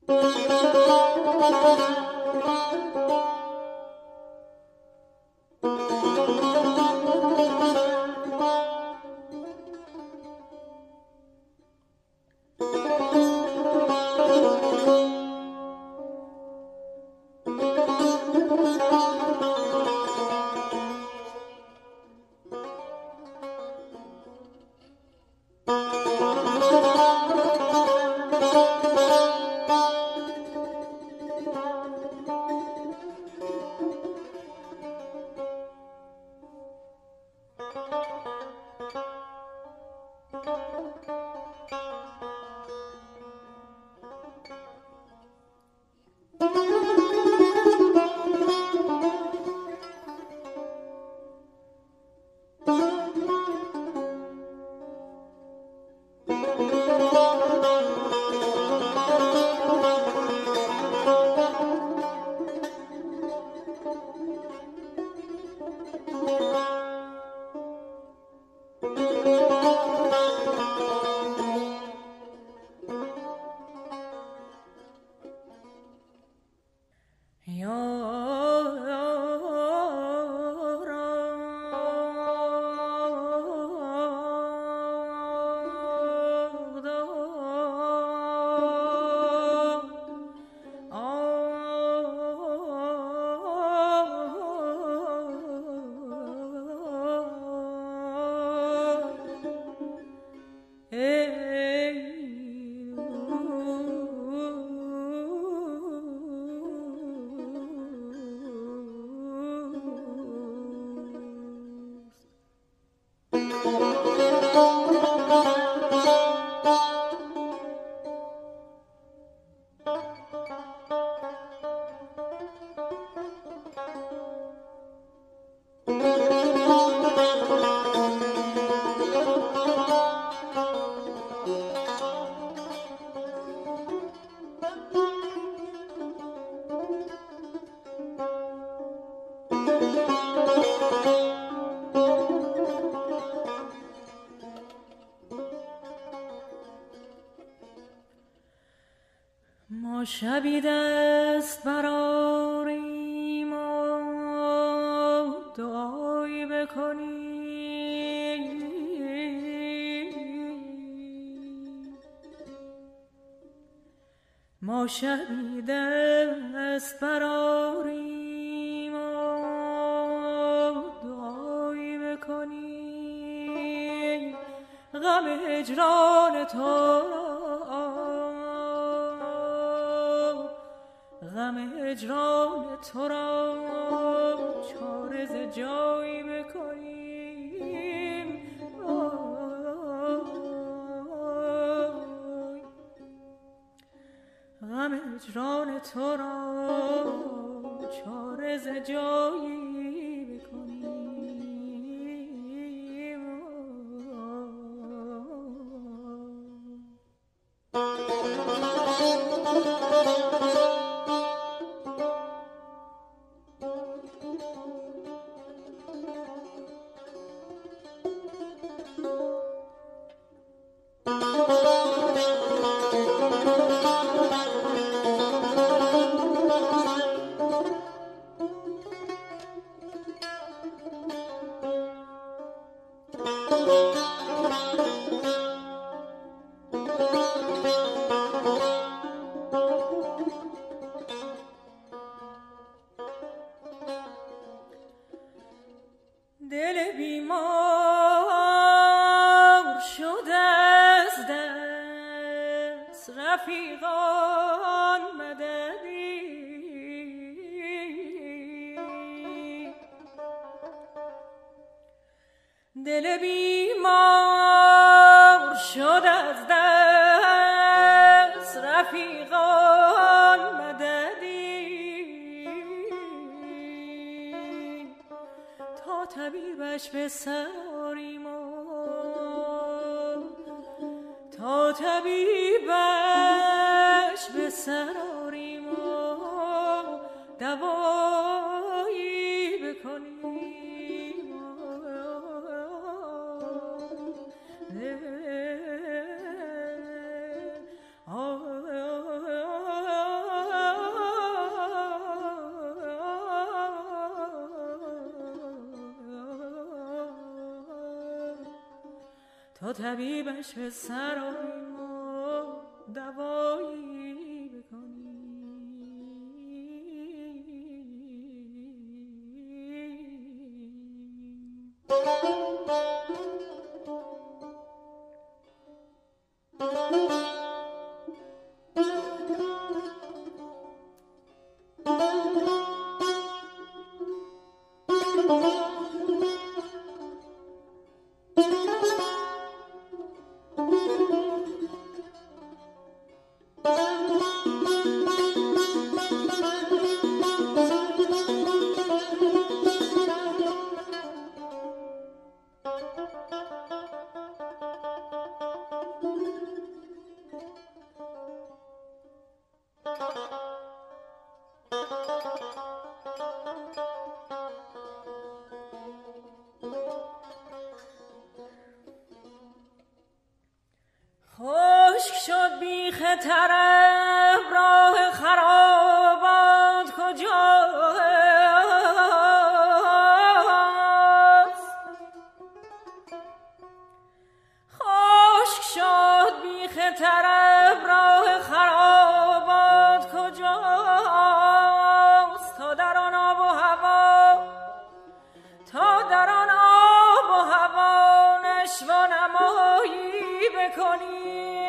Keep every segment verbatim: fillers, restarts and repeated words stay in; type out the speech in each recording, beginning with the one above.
ما شبی دست برآریم و دعایی بکنیم، ما شبی دست برآریم و دعایی بکنیم، غم هجران تو غم هجران تو را چاره ز جایی بکنیم. غم هجران تو را چاره ز جایی بکنیم. دل بیمار شده از دست رفیقان مددی، دل بیمار شده از دست رفیقان مددی، تا طبیبش به سراریم و تا طبیبش به سراریم و دوایی بکنیم. آه آه آه تا طبیبش به سر آریم و دوایی بکنیم. خشک شد بیخ طرب راه خرابات کجاست؟ خشک شد بیخ طرب راه خرابات کجاست؟ تا در آن آب و هوا تا در آن آب و هوا نشو نمایی بکنی.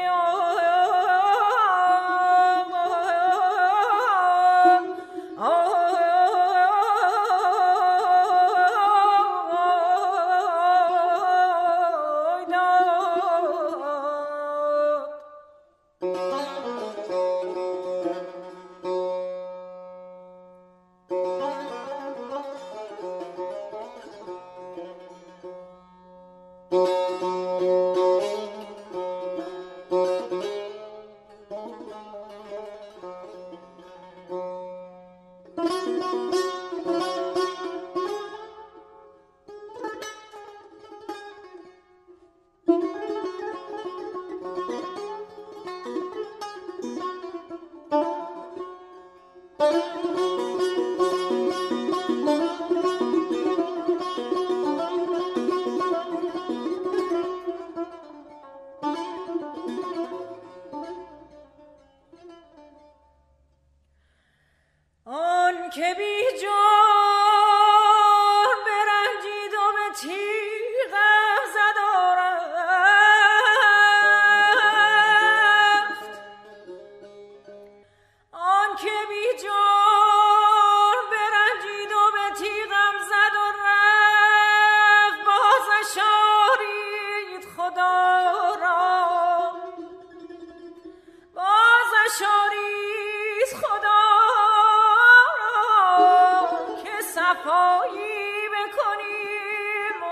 آن که بی جان برنجید و به تیغم زد و رفت، آن که بی جان برنجید و به تیغم زد و رفت، بازش آرید خدا را، بازش آرید خدا صفایی بکنیم.